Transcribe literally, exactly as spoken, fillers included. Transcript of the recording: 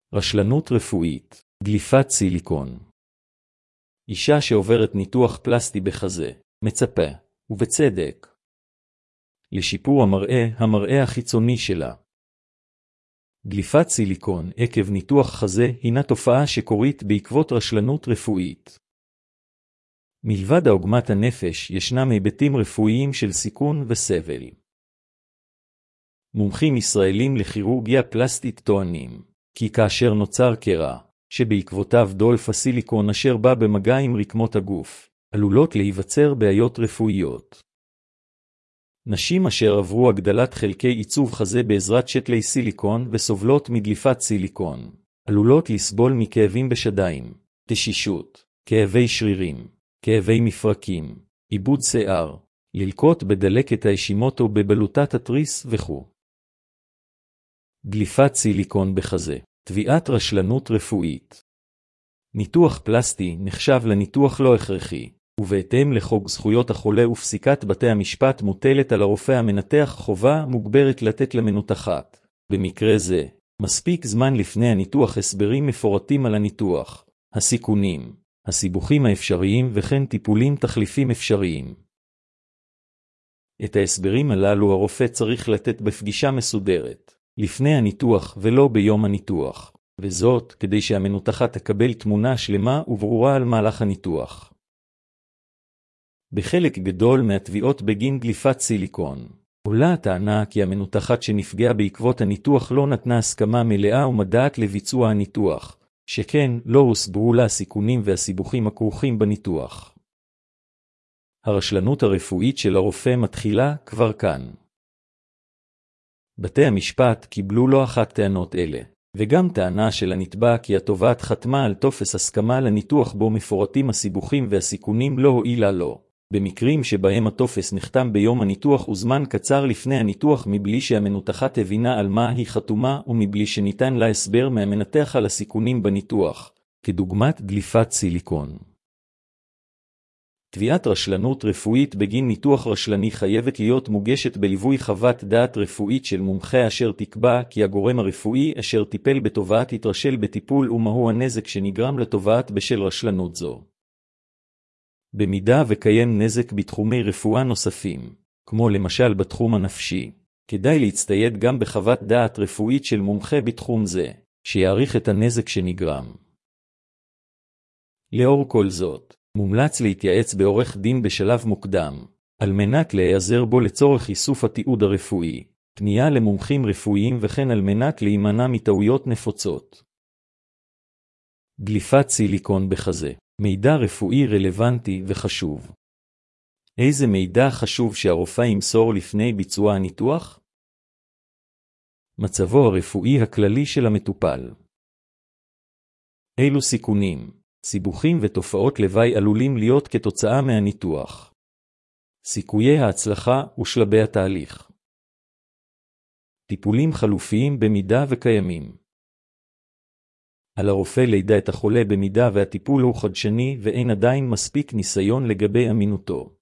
רשלנות רפואית, דליפת סיליקון. אישה שעוברת ניתוח פלסטי בחזה, מצפה, ובצדק, לשיפור המראה, המראה החיצוני שלה. דליפת סיליקון עקב ניתוח חזה הינה תופעה שקורית בעקבות רשלנות רפואית. מלבד עוגמת הנפש ישנם היבטים רפואיים של סיכון וסבל. מומחים ישראלים לכירורגיה פלסטית טוענים כי כאשר נוצר קרע, שבעקבותיו דולף הסיליקון אשר בא במגע עם רקמות הגוף, עלולות להיווצר בעיות רפואיות. נשים אשר עברו הגדלת חלקי עיצוב חזה בעזרת שתלי סיליקון וסובלות מדליפת סיליקון, עלולות לסבול מכאבים בשדיים, תשישות, כאבי שרירים, כאבי מפרקים, עיבוד שיער, ללקות בדלקת הישימות או בבלוטת התריס וכו'. דליפת סיליקון בחזה, תביעת רשלנות רפואית. ניתוח פלסטי נחשב לניתוח לא הכרחי, ובהתאם לחוק זכויות החולה ופסיקת בתי המשפט מוטלת על הרופא המנתח חובה מוגברת לתת למנותחת. במקרה זה, מספיק זמן לפני הניתוח הסברים מפורטים על הניתוח, הסיכונים, הסיבוכים האפשריים וכן טיפולים תחליפים אפשריים. את ההסברים הללו הרופא צריך לתת בפגישה מסודרת, לפני הניתוח ולא ביום הניתוח, וזאת כדי שהמנותחת תקבל תמונה שלמה וברורה על מהלך הניתוח. בחלק גדול מהתביעות בגין דליפת סיליקון, עולה הטענה כי המנותחת שנפגעה בעקבות הניתוח לא נתנה הסכמה מלאה ומדעת לביצוע הניתוח, שכן לא הוסברו לה הסיכונים והסיבוכים הכרוכים בניתוח. הרשלנות הרפואית של הרופא מתחילה כבר כאן. בתי המשפט קיבלו לא אחת טענות אלה, וגם טענה של הנתבע כי התובעת חתמה על טופס הסכמה לניתוח בו מפורטים הסיבוכים והסיכונים לא הועילה לו, במקרים שבהם הטופס נחתם ביום הניתוח וזמן קצר לפני הניתוח מבלי שהמנותחת הבינה על מה היא חתומה ומבלי שניתן לה הסבר מהמנתח על הסיכונים בניתוח, כדוגמת דליפת סיליקון. תביעת רשלנות רפואית בגין ניתוח רשלני חייבת להיות מוגשת בליווי חוות דעת רפואית של מומחה אשר תקבע כי הגורם הרפואי אשר טיפל בתובעת התרשל בטיפול ומהו הנזק שנגרם לתובעת בשל רשלנות זו. במידה וקיים נזק בתחומי רפואה נוספים, כמו למשל בתחום הנפשי, כדאי להצטייד גם בחוות דעת רפואית של מומחה בתחום זה, שיעריך את הנזק שנגרם. לאור כל זאת, מומלץ להתייעץ בעורך דין בשלב מוקדם, על מנת להיעזר בו לצורך איסוף התיעוד הרפואי, פנייה למומחים רפואיים וכן על מנת להימנע מטעויות נפוצות. דליפת סיליקון בחזה, מידע רפואי רלוונטי וחשוב. איזה מידע חשוב שהרופא ימסור לפני ביצוע הניתוח? מצבו הרפואי הכללי של המטופל. אילו סיכונים, סיבוכים ותופעות לוואי עלולים להיות כתוצאה מהניתוח. סיכויי ההצלחה ושלבי התהליך. טיפולים חלופיים במידה וקיימים. על הרופא לידע את החולה במידה והטיפול הוא חדשני ואין עדיין מספיק ניסיון לגבי אמינותו.